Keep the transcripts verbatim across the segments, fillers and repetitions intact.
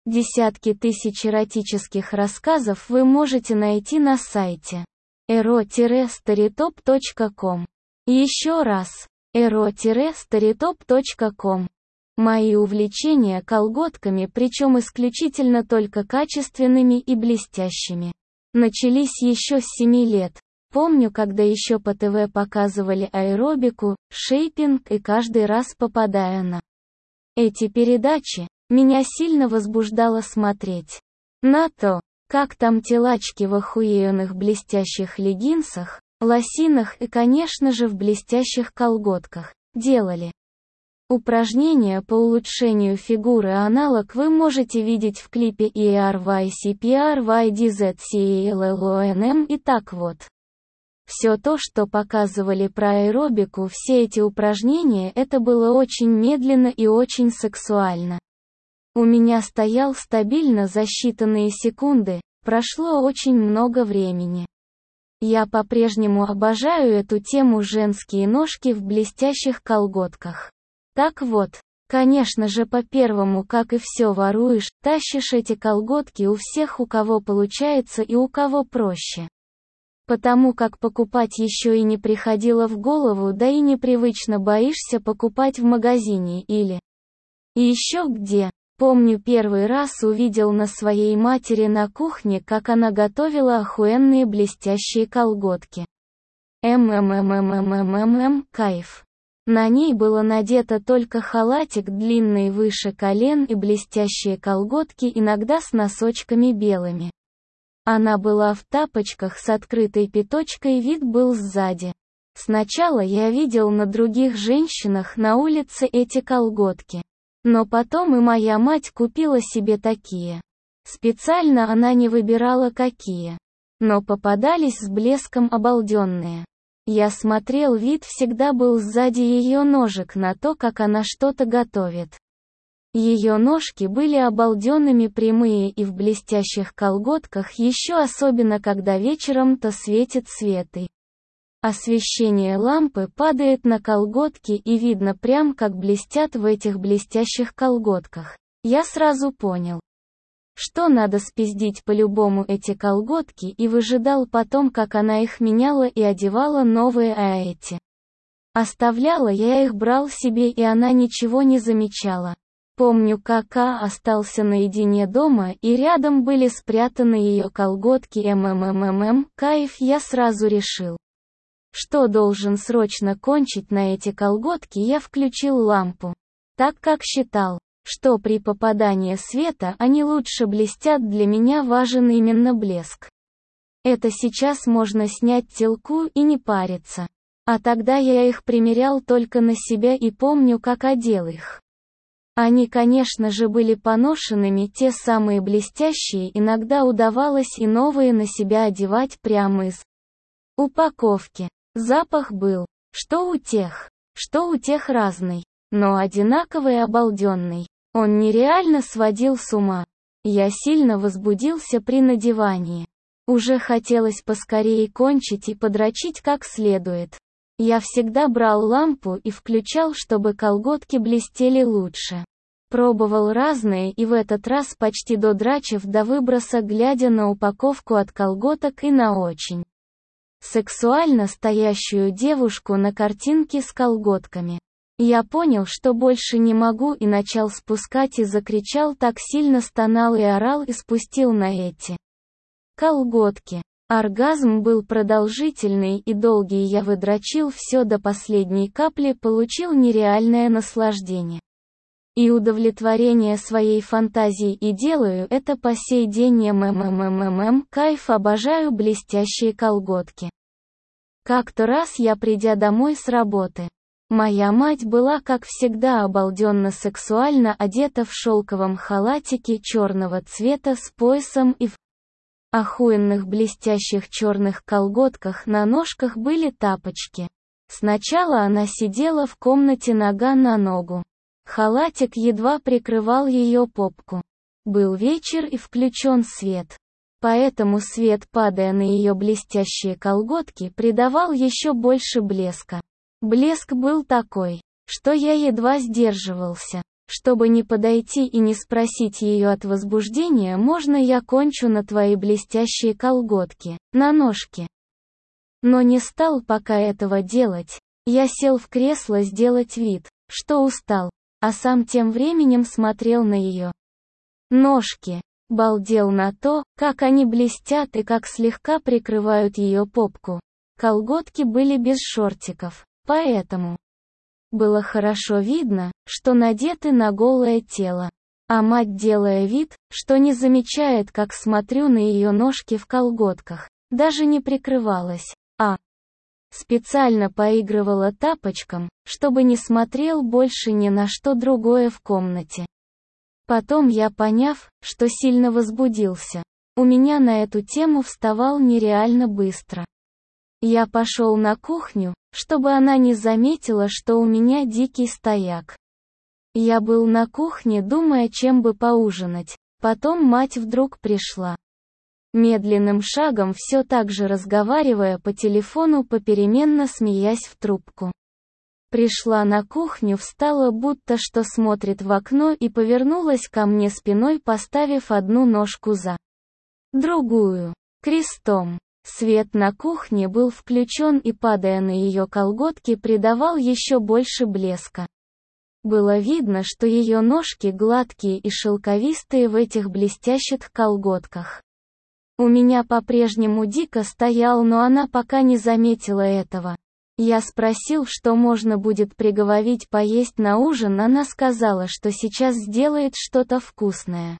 Десятки тысяч эротических рассказов вы можете найти на сайте эро старитоп точка ком. Еще раз, эро старитоп точка ком. Мои увлечения колготками, причем исключительно только качественными и блестящими, начались еще с семи лет. Помню, когда еще по ТВ показывали аэробику, шейпинг, и каждый раз попадая на эти передачи, меня сильно возбуждало смотреть на то, как там телачки в охуенных блестящих леггинсах, лосинах и, конечно же, в блестящих колготках делали упражнения по улучшению фигуры. Аналог вы можете видеть в клипе и ар вай си пи ар вай ди зет си эл эл о эн эм. И так вот. Все то, что показывали про аэробику, все эти упражнения, это было очень медленно и очень сексуально. У меня стоял стабильно за считанные секунды, прошло очень много времени. Я по-прежнему обожаю эту тему, женские ножки в блестящих колготках. Так вот, конечно же, по-первому, как и все воруешь, тащишь эти колготки у всех, у кого получается и у кого проще. Потому как покупать еще и не приходило в голову, да и непривычно, боишься покупать в магазине или и еще где. Помню, первый раз увидел на своей матери на кухне, как она готовила охуенные блестящие колготки. Ммммммммм, кайф. На ней было надето только халатик длинный выше колен и блестящие колготки, иногда с носочками белыми. Она была в тапочках с открытой пяточкой, вид был сзади. Сначала я видел на других женщинах на улице эти колготки. Но потом и моя мать купила себе такие. Специально она не выбирала какие. Но попадались с блеском обалденные. Я смотрел, вид всегда был сзади ее ножек на то, как она что-то готовит. Ее ножки были обалденными, прямые и в блестящих колготках, еще особенно когда вечером-то светит свет и освещение лампы падает на колготки, и видно прям, как блестят в этих блестящих колготках. Я сразу понял, что надо спиздить по-любому эти колготки, и выжидал потом, как она их меняла и одевала новые, а эти оставляла, я их брал себе, и она ничего не замечала. Помню, как А остался наедине дома, и рядом были спрятаны ее колготки. Ммммм, кайф. Я сразу решил, что должен срочно кончить на эти колготки. Я включил лампу, так как считал, что при попадании света они лучше блестят. Для меня важен именно блеск. Это сейчас можно снять телку и не париться. А тогда я их примерял только на себя и помню, как одел их. Они, конечно же, были поношенными, те самые блестящие, иногда удавалось и новые на себя одевать прямо из упаковки. Запах был, что у тех, что у тех разный, но одинаковый, обалденный. Он нереально сводил с ума. Я сильно возбудился при надевании. Уже хотелось поскорее кончить и подрочить как следует. Я всегда брал лампу и включал, чтобы колготки блестели лучше. Пробовал разные, и в этот раз почти додрачив до выброса, глядя на упаковку от колготок и на очень сексуально стоящую девушку на картинке с колготками. Я понял, что больше не могу, и начал спускать, и закричал, так сильно стонал и орал, и спустил на эти колготки. Оргазм был продолжительный и долгий, я выдрочил все до последней капли, получил нереальное наслаждение и удовлетворение своей фантазии, и делаю это по сей день. Мммммм, кайф, обожаю блестящие колготки. Как-то раз я, придя домой с работы, моя мать была, как всегда, обалденно сексуально одета в шелковом халатике черного цвета с поясом и в охуенных блестящих черных колготках. На ножках были тапочки. Сначала она сидела в комнате нога на ногу. Халатик едва прикрывал ее попку. Был вечер и включен свет. Поэтому свет, падая на ее блестящие колготки, придавал еще больше блеска. Блеск был такой, что я едва сдерживался, Чтобы не подойти и не спросить ее от возбуждения, можно я кончу на твои блестящие колготки, на ножки. Но не стал пока этого делать. Я сел в кресло сделать вид, что устал, а сам тем временем смотрел на ее ножки, балдел на то, как они блестят и как слегка прикрывают ее попку. Колготки были без шортиков, поэтому было хорошо видно, что надеты на голое тело. А мать, делая вид, что не замечает, как смотрю на ее ножки в колготках, даже не прикрывалась, а специально поигрывала тапочком, чтобы не смотрел больше ни на что другое в комнате. Потом я, поняв, что сильно возбудился, у меня на эту тему вставал нереально быстро. Я пошел на кухню, чтобы она не заметила, что у меня дикий стояк. Я был на кухне, думая, чем бы поужинать. Потом мать вдруг пришла. Медленным шагом, все так же разговаривая по телефону, попеременно смеясь в трубку. Пришла на кухню, встала, будто что смотрит в окно, и повернулась ко мне спиной, поставив одну ножку за другую, крестом. Свет на кухне был включен и, падая на ее колготки, придавал еще больше блеска. Было видно, что ее ножки гладкие и шелковистые в этих блестящих колготках. У меня по-прежнему дико стоял, но она пока не заметила этого. Я спросил, что можно будет приговорить поесть на ужин, она сказала, что сейчас сделает что-то вкусное.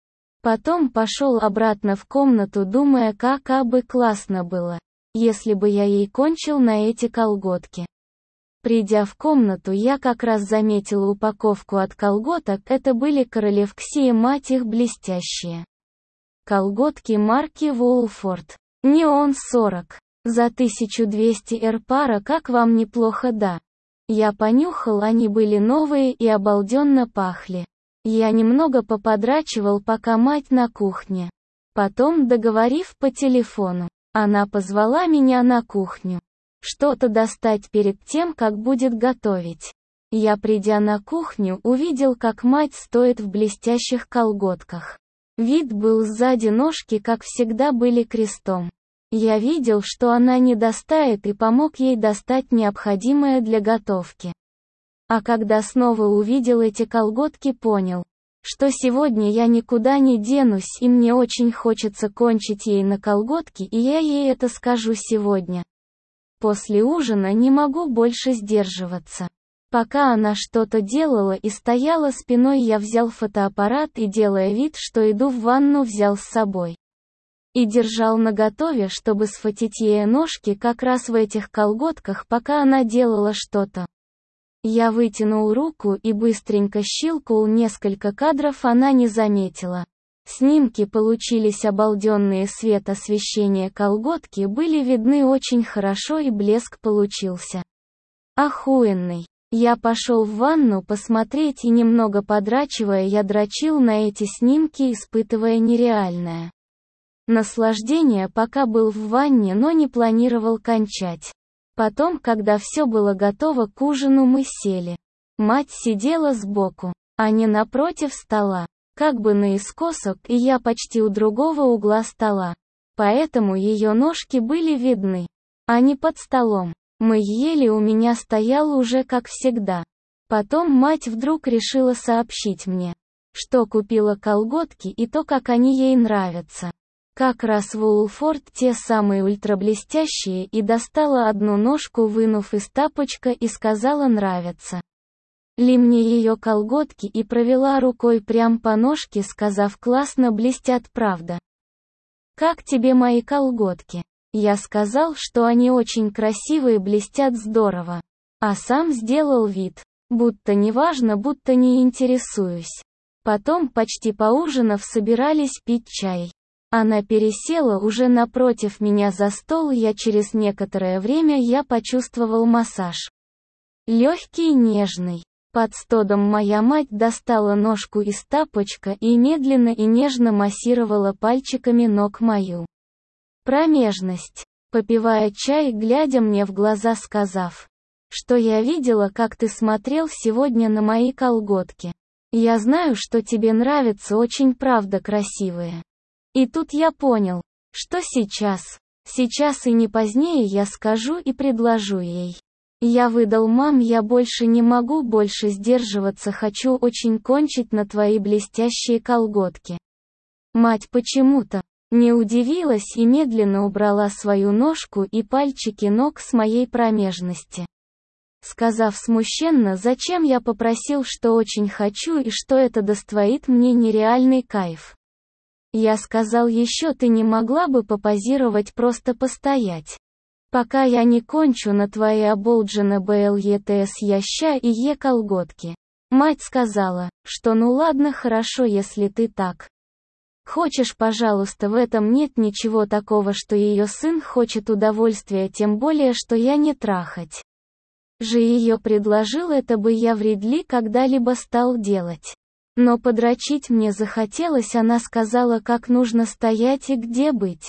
Потом пошел обратно в комнату, думая, как бы классно было, если бы я ей кончил на эти колготки. Придя в комнату, я как раз заметила упаковку от колготок, это были королевские, мать их, блестящие колготки марки Woolford. Неон сорок. За тысячу двести эр пара, как вам неплохо, да? Я понюхал, они были новые и обалденно пахли. Я немного поподрачивал, пока мать на кухне. Потом, договорив по телефону, она позвала меня на кухню. Что-то достать перед тем, как будет готовить. Я, придя на кухню, увидел, как мать стоит в блестящих колготках. Вид был сзади, ножки, как всегда, были крестом. Я видел, что она не достает, и помог ей достать необходимое для готовки. А когда снова увидел эти колготки, понял, что сегодня я никуда не денусь, и мне очень хочется кончить ей на колготки, и я ей это скажу сегодня. После ужина не могу больше сдерживаться. Пока она что-то делала и стояла спиной, я взял фотоаппарат и, делая вид, что иду в ванну, взял с собой. И держал наготове, чтобы сфотить ей ножки как раз в этих колготках, пока она делала что-то. Я вытянул руку и быстренько щелкнул несколько кадров, она не заметила. Снимки получились обалденные, свет освещения, колготки были видны очень хорошо и блеск получился охуенный. Я пошел в ванну посмотреть, и немного подрачивая, я дрочил на эти снимки, испытывая нереальное наслаждение, пока был в ванне, но не планировал кончать. Потом, когда все было готово к ужину, мы сели. Мать сидела сбоку, а не напротив стола, как бы наискосок, и я почти у другого угла стола. Поэтому ее ножки были видны, а не под столом. Мы ели, у меня стоял уже как всегда. Потом мать вдруг решила сообщить мне, что купила колготки и то, как они ей нравятся. Как раз Woolford, те самые ультраблестящие, и достала одну ножку, вынув из тапочка, и сказала, нравятся ли мне ее колготки, и провела рукой прям по ножке, сказав, классно блестят, правда? Как тебе мои колготки? Я сказал, что они очень красивые, блестят здорово. А сам сделал вид, будто неважно, будто не интересуюсь. Потом, почти поужинав, собирались пить чай. Она пересела уже напротив меня за стол, я через некоторое время я почувствовал массаж. Легкий и нежный. Под стодом моя мать достала ножку из тапочка и медленно и нежно массировала пальчиками ног мою промежность, попивая чай, глядя мне в глаза, сказав, что я видела, как ты смотрел сегодня на мои колготки. Я знаю, что тебе нравятся очень правда красивые. И тут я понял, что сейчас, сейчас и не позднее я скажу и предложу ей. Я выдал: мам, я больше не могу больше сдерживаться, хочу очень кончить на твои блестящие колготки. Мать почему-то не удивилась и медленно убрала свою ножку и пальчики ног с моей промежности, сказав смущенно, зачем я попросил, что очень хочу и что это доставит мне нереальный кайф. Я сказал еще: ты не могла бы попозировать, просто постоять, пока я не кончу на твои оболджены блтс яща и е колготки. Мать сказала, что ну ладно, хорошо, если ты так хочешь, пожалуйста, в этом нет ничего такого, что ее сын хочет удовольствия, тем более, что я не трахать же ее предложил, это бы я вряд ли когда-либо стал делать. Но подрочить мне захотелось, она сказала, как нужно стоять и где быть.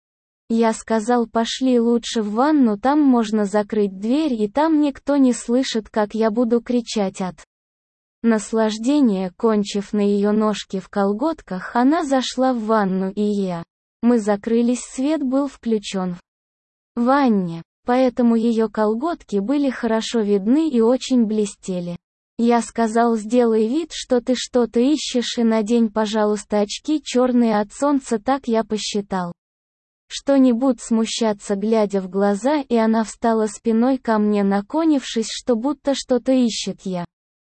Я сказал: пошли лучше в ванну, там можно закрыть дверь и там никто не слышит, как я буду кричать от наслаждения. Кончив на ее ножки в колготках, она зашла в ванну и я. Мы закрылись, свет был включен в ванне, поэтому ее колготки были хорошо видны и очень блестели. Я сказал: сделай вид, что ты что-то ищешь и надень, пожалуйста, очки черные от солнца, так я посчитал. Что не буду смущаться, глядя в глаза, и она встала спиной ко мне, наклонившись, что будто что-то ищет. Я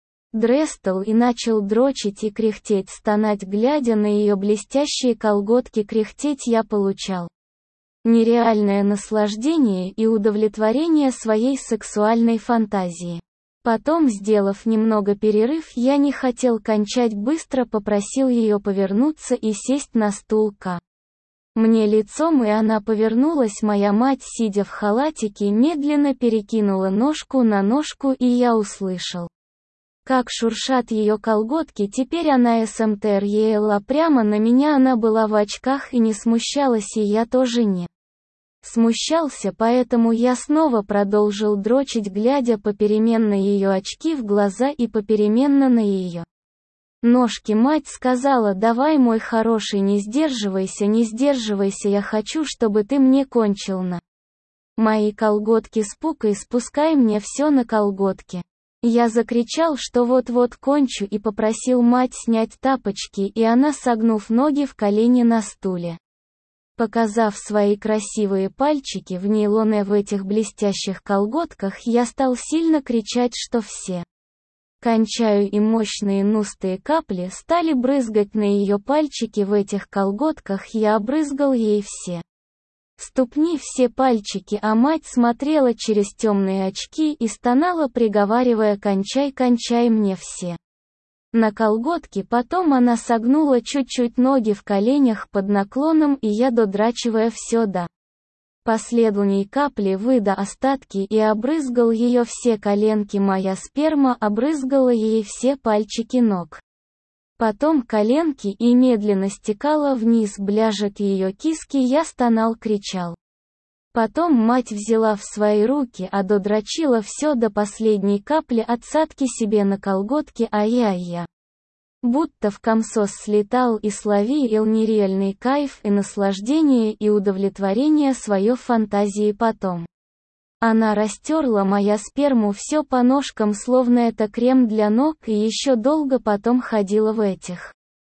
дрестал и начал дрочить и кряхтеть, стонать, глядя на ее блестящие колготки. Кряхтеть я получал нереальное наслаждение и удовлетворение своей сексуальной фантазии. Потом, сделав немного перерыв, я не хотел кончать, быстро попросил ее повернуться и сесть на стул к мне лицом, и она повернулась. Моя мать, сидя в халатике, медленно перекинула ножку на ножку, и я услышал, как шуршат ее колготки. Теперь она СМТР прямо на меня, она была в очках и не смущалась, и я тоже не смущался, поэтому я снова продолжил дрочить, глядя попеременно ее очки в глаза и попеременно на ее ножки. Мать сказала: давай, мой хороший, не сдерживайся, не сдерживайся, я хочу, чтобы ты мне кончил на мои колготки, спукай, спускай мне все на колготки. Я закричал, что вот-вот кончу, и попросил мать снять тапочки, и она, согнув ноги в колени на стуле, показав свои красивые пальчики в нейлоне в этих блестящих колготках, я стал сильно кричать, что все кончаю, и мощные нустые капли стали брызгать на ее пальчики в этих колготках. Я обрызгал ей все ступни, все пальчики, а мать смотрела через темные очки и стонала, приговаривая: кончай, кончай мне все на колготки. Потом она согнула чуть-чуть ноги в коленях под наклоном, и я, додрачивая все до последней капли, выда остатки и обрызгал ее все коленки. Моя сперма обрызгала ей все пальчики ног, потом коленки, и медленно стекала вниз, бляжет ее киски. Я стонал, кричал. Потом мать взяла в свои руки, а додрочила все до последней капли отсадки себе на колготки, а я я будто в комсос слетал и словил нереальный кайф и наслаждение и удовлетворение свое фантазии. Потом она растерла моя сперму все по ножкам, словно это крем для ног, и еще долго потом ходила в этих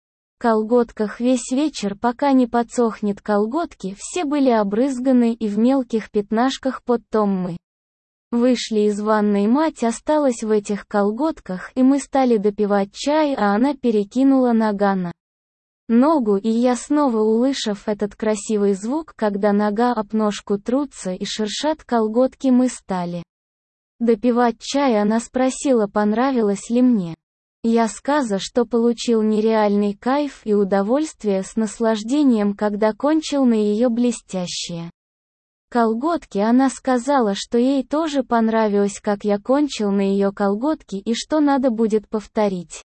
колготках весь вечер, пока не подсохнет. Колготки все были обрызганы и в мелких пятнашках. Потом мы вышли из ванной, мать осталась в этих колготках, и мы стали допивать чай, а она перекинула нога на ногу, и я, снова услышав этот красивый звук, когда нога об ножку трутся и шершат колготки, мы стали допивать чай. Она спросила, понравилось ли мне. Я сказал, что получил нереальный кайф и удовольствие с наслаждением, когда кончил на ее блестящие колготки. Она сказала, что ей тоже понравилось, как я кончил на ее колготки, и что надо будет повторить.